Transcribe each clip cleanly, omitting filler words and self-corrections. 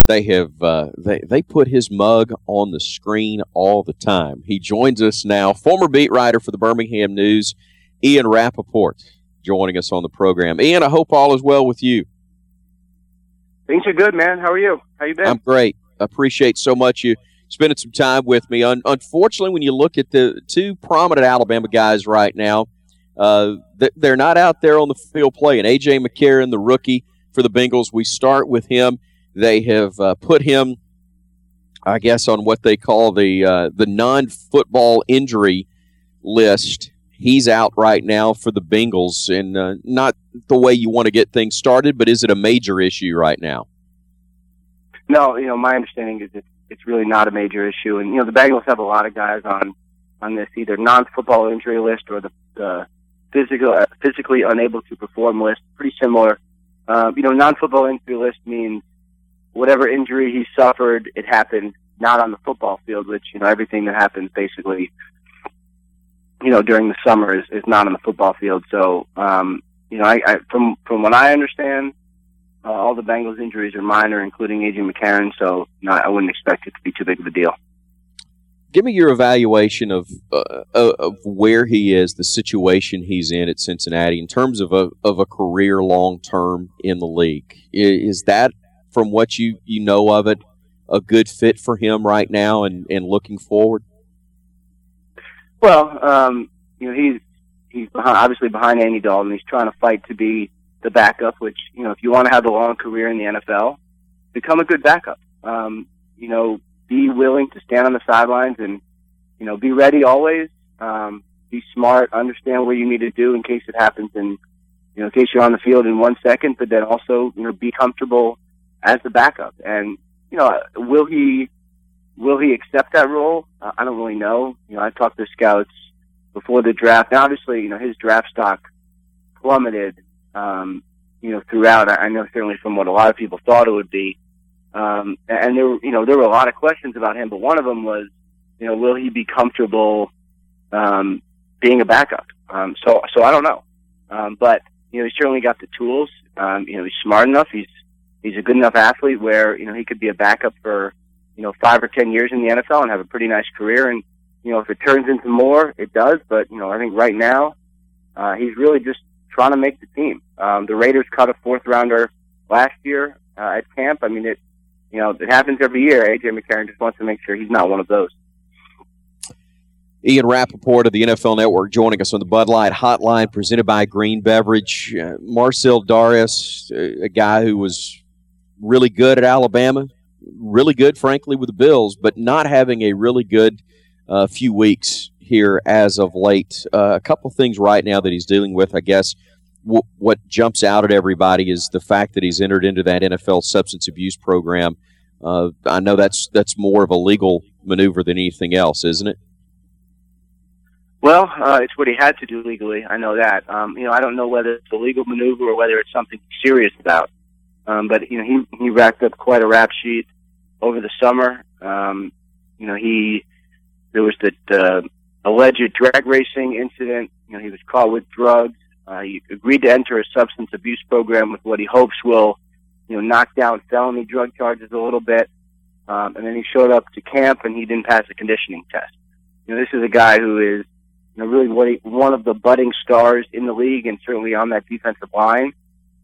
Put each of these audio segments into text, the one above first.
They have they put his mug on the screen all the time. He joins us now, former beat writer for the Birmingham News, Ian Rappaport, joining us on the program. Ian, I hope all is well with you. Things are good, man. How are you? How you been? I'm great. I appreciate so much you spending some time with me. Unfortunately, when you look at the two prominent Alabama guys right now, they're not out there on the field playing. A.J. McCarron, the rookie for the Bengals, we start with him. They have put him, I guess, on what they call the non-football injury list. He's out right now for the Bengals, and not the way you want to get things started, but is it a major issue right now? No, my understanding is it's really not a major issue. And, the Bengals have a lot of guys on this either non-football injury list or the physically unable to perform list. Pretty similar. Non-football injury list means whatever injury he suffered, it happened not on the football field, which, everything that happens basically, during the summer is not on the football field. So, from what I understand, all the Bengals injuries are minor, including A.J. McCarron, so I wouldn't expect it to be too big of a deal. Give me your evaluation of where he is, the situation he's in at Cincinnati, in terms of a career long-term in the league. Is that, from what you know of it, a good fit for him right now and looking forward? Well, he's obviously behind Andy Dalton. He's trying to fight to be the backup, which, if you want to have a long career in the NFL, become a good backup. Be willing to stand on the sidelines and, be ready always. Be smart, understand what you need to do in case it happens and, in case you're on the field in 1 second, but then also, be comfortable as the backup. And, will he accept that role? I don't really know. I talked to scouts before the draft. And obviously, his draft stock plummeted, throughout. I know certainly from what a lot of people thought it would be. And there were a lot of questions about him, but one of them was, will he be comfortable, being a backup? So I don't know. But, he's certainly got the tools. He's smart enough. He's a good enough athlete where, he could be a backup for, 5 or 10 years in the NFL and have a pretty nice career. And, if it turns into more, it does. But, I think right now, he's really just trying to make the team. The Raiders cut a 4th rounder last year, at camp. I mean, it happens every year. A.J. McCarron just wants to make sure he's not one of those. Ian Rappaport of the NFL Network joining us on the Bud Light Hotline presented by Green Beverage. Marcell Dareus, a guy who was really good at Alabama, really good, frankly, with the Bills, but not having a really good few weeks here as of late. A couple of things right now that he's dealing with, I guess. What jumps out at everybody is the fact that he's entered into that NFL substance abuse program. I know that's more of a legal maneuver than anything else, isn't it? Well, it's what he had to do legally. I know that. I don't know whether it's a legal maneuver or whether it's something he's serious about. But he racked up quite a rap sheet over the summer. There was the alleged drag racing incident. He was caught with drugs. He agreed to enter a substance abuse program with what he hopes will, knock down felony drug charges a little bit. And then he showed up to camp and he didn't pass a conditioning test. This is a guy who is, really one of the budding stars in the league and certainly on that defensive line.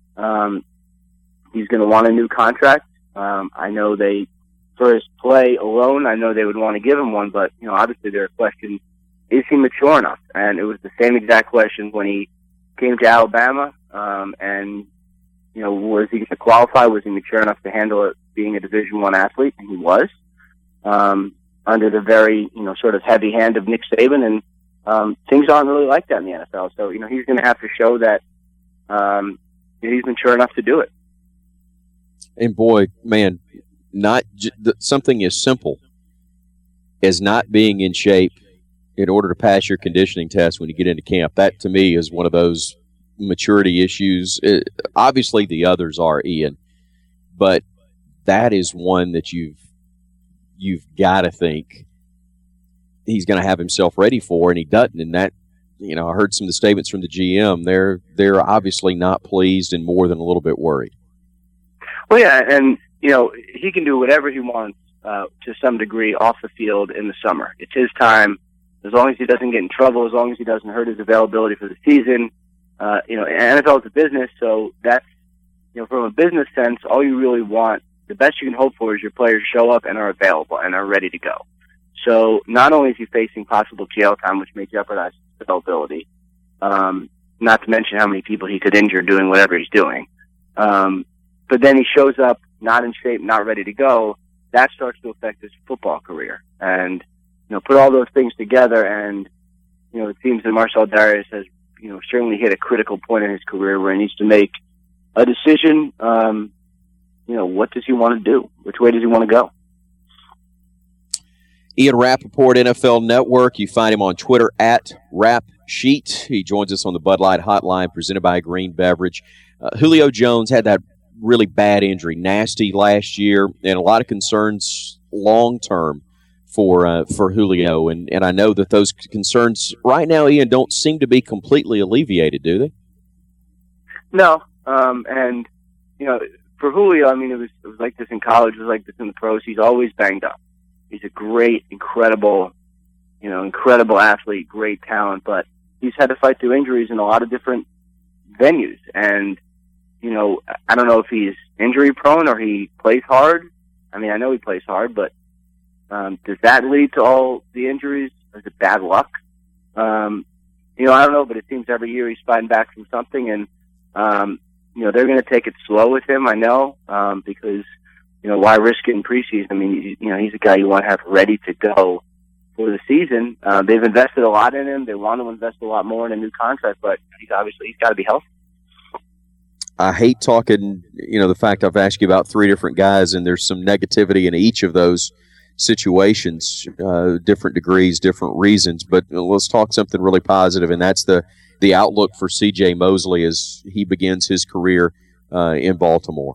He's going to want a new contract. I know for his play alone, I know they would want to give him one, but, obviously there are questions. Is he mature enough? And it was the same exact question when he came to Alabama, and, was he going to qualify? Was he mature enough to handle it being a Division I athlete? And he was, under the very, sort of heavy hand of Nick Saban, and things aren't really like that in the NFL. So, he's going to have to show that he's mature enough to do it. And boy, man, something as simple as not being in shape in order to pass your conditioning test when you get into camp, that to me is one of those maturity issues. Obviously the others are, Ian, but that is one that you've got to think he's going to have himself ready for, and he doesn't. And that, I heard some of the statements from the GM. They're obviously not pleased and more than a little bit worried. Well, yeah, and he can do whatever he wants to some degree off the field in the summer. It's his time. As long as he doesn't get in trouble, as long as he doesn't hurt his availability for the season. NFL is a business, so that's, from a business sense, all you really want, the best you can hope for is your players show up and are available and are ready to go. So not only is he facing possible jail time, which may jeopardize his availability, not to mention how many people he could injure doing whatever he's doing, but then he shows up not in shape, not ready to go, that starts to affect his football career. And, put all those things together, and, it seems that Marcell Dareus has, certainly hit a critical point in his career where he needs to make a decision. What does he want to do? Which way does he want to go? Ian Rapoport, NFL Network. You find him on Twitter at RapSheet. He joins us on the Bud Light Hotline presented by Green Beverage. Julio Jones had that really bad injury, nasty last year, and a lot of concerns long-term for Julio. And I know that those concerns right now, Ian, don't seem to be completely alleviated, do they? No. And, for Julio, I mean, it was like this in college, it was like this in the pros. He's always banged up. He's a great, incredible athlete, great talent, but he's had to fight through injuries in a lot of different venues. And, I don't know if he's injury prone or he plays hard. I mean, I know he plays hard, but does that lead to all the injuries? Is it bad luck? I don't know, but it seems every year he's fighting back from something, and, they're going to take it slow with him, I know, because, why risk it in preseason? I mean, he's a guy you want to have ready to go for the season. They've invested a lot in him. They want to invest a lot more in a new contract, but he's got to be healthy. I hate talking, the fact I've asked you about three different guys, and there's some negativity in each of those situations, different degrees, different reasons, but let's talk something really positive, and that's the outlook for C.J. Mosley as he begins his career in Baltimore.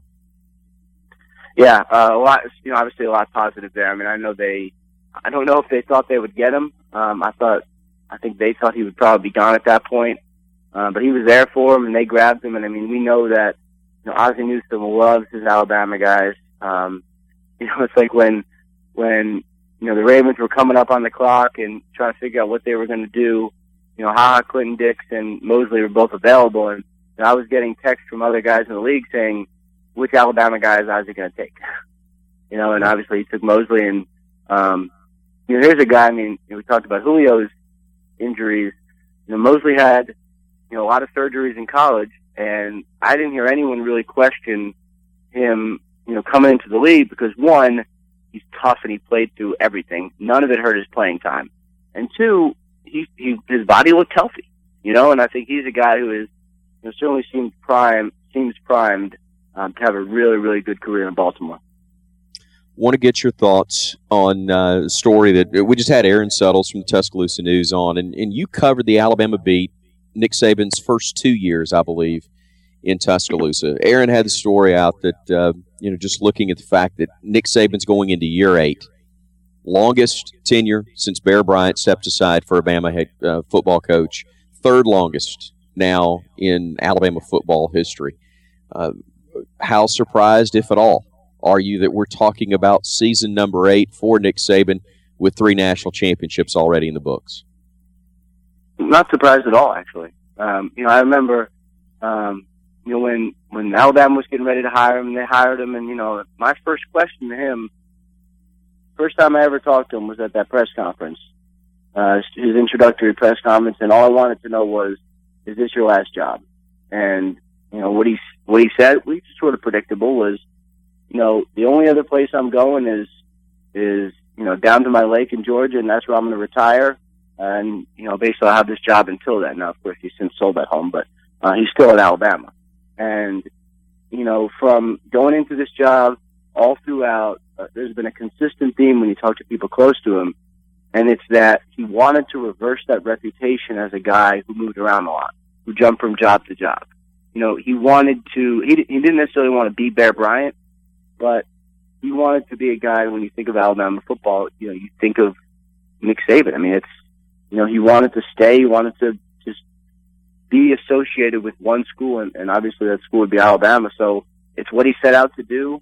Yeah, a lot. Obviously a lot positive there. I mean, I don't know if they thought they would get him. I think they thought he would probably be gone at that point, but he was there for him, and they grabbed him. And I mean, we know that Ozzie Newsome loves his Alabama guys. It's like when the Ravens were coming up on the clock and trying to figure out what they were going to do. Clinton Dix and Mosley were both available, and I was getting texts from other guys in the league saying, which Alabama guy is Ozzie going to take? And obviously he took Mosley, and, here's a guy, I mean, we talked about Julio's injuries. Mosley had, a lot of surgeries in college, and I didn't hear anyone really question him, coming into the league because, one, he's tough and he played through everything. None of it hurt his playing time. And two, his body looked healthy, and I think he's a guy who is certainly seems primed to have a really, really good career in Baltimore. Want to get your thoughts on a story that we just had Aaron Suttles from the Tuscaloosa News on, and you covered the Alabama beat, Nick Saban's first 2 years, I believe, in Tuscaloosa. Aaron had the story out that, just looking at the fact that Nick Saban's going into year 8, longest tenure since Bear Bryant stepped aside for Alabama head football coach, third longest now in Alabama football history. How surprised, if at all, are you that we're talking about season number 8 for Nick Saban with 3 national championships already in the books? Not surprised at all, actually. I remember, when Alabama was getting ready to hire him, and they hired him, and, my first question to him, first time I ever talked to him was at that press conference, his introductory press conference, and all I wanted to know was, is this your last job? And, what he said, which is sort of predictable, was, the only other place I'm going is down to my lake in Georgia, and that's where I'm going to retire. And, basically I'll have this job until then. Now, of course, he's since sold that home, but he's still at Alabama. And, from going into this job all throughout, there's been a consistent theme when you talk to people close to him, and it's that he wanted to reverse that reputation as a guy who moved around a lot, who jumped from job to job. He wanted to, he didn't necessarily want to be Bear Bryant, but he wanted to be a guy, when you think of Alabama football, you think of Nick Saban. I mean, it's, he wanted to stay, he wanted to just be associated with one school, and obviously that school would be Alabama. So it's what he set out to do.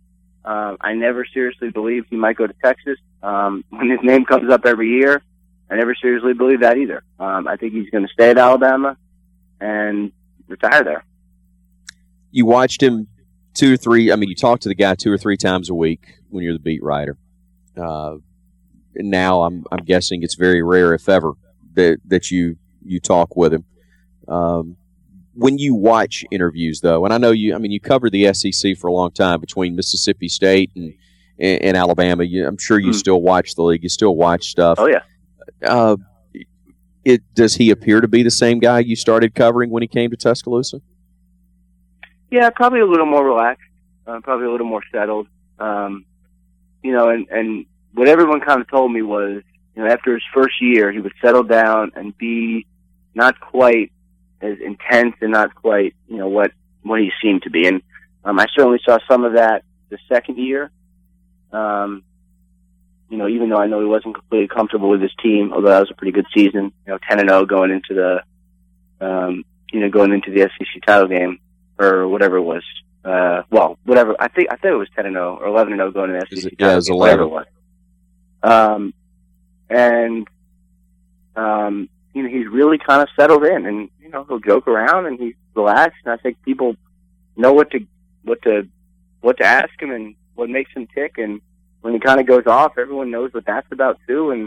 I never seriously believed he might go to Texas. When his name comes up every year, I never seriously believed that either. I think he's going to stay at Alabama and retire there. You watched him 2 or 3. I mean, you talk to the guy 2 or 3 times a week when you're the beat writer. And now I'm guessing it's very rare, if ever, that you talk with him. When you watch interviews, though, and I know you covered the SEC for a long time between Mississippi State and Alabama. I'm sure you still watch the league. You still watch stuff. Oh, yeah. Does he appear to be the same guy you started covering when he came to Tuscaloosa? Yeah, probably a little more relaxed, probably a little more settled. And what everyone kind of told me was, after his first year, he would settle down and be not quite as intense and not quite, what he seemed to be. And I certainly saw some of that the second year. Even though I know he wasn't completely comfortable with his team, although that was a pretty good season, 10-0 going into the SEC title game or whatever it was. Whatever. I think it was 10-0 or 11-0 going into the SEC title game. Yeah, it was 11. He's really kind of settled in, and he'll joke around and he's relaxed. And I think people know what to ask him and what makes him tick. And when he kind of goes off, everyone knows what that's about too. And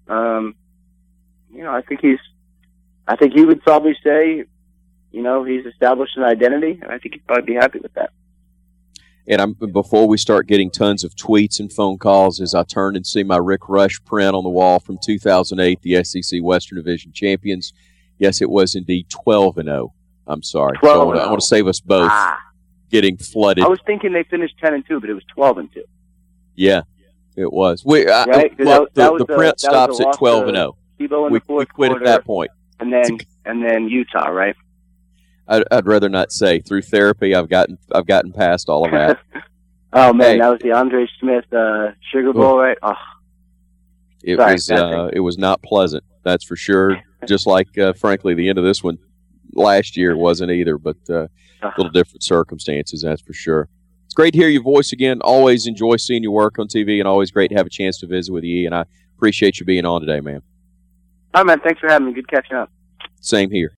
I think he would probably say, he's established an identity, and I think he'd probably be happy with that. And before we start getting tons of tweets and phone calls, as I turn and see my Rick Rush print on the wall from 2008, the SEC Western Division champions. Yes, it was indeed 12-0. I'm sorry. 12-0. So I want to save us both getting flooded. I was thinking they finished 10-2, but it was 12-2. Yeah, it was. Right? The print stops at 12-0. We quit at that point. And then Utah, right? I'd rather not say. Through therapy, I've gotten past all of that. Oh man, that was the Andre Smith Sugar Bowl, right? Oh, it was not pleasant. That's for sure. Just like, frankly, the end of this one last year wasn't either, but a little different circumstances. That's for sure. It's great to hear your voice again. Always enjoy seeing your work on TV, and always great to have a chance to visit with you. And I appreciate you being on today, man. All right, man. Thanks for having me. Good catching up. Same here.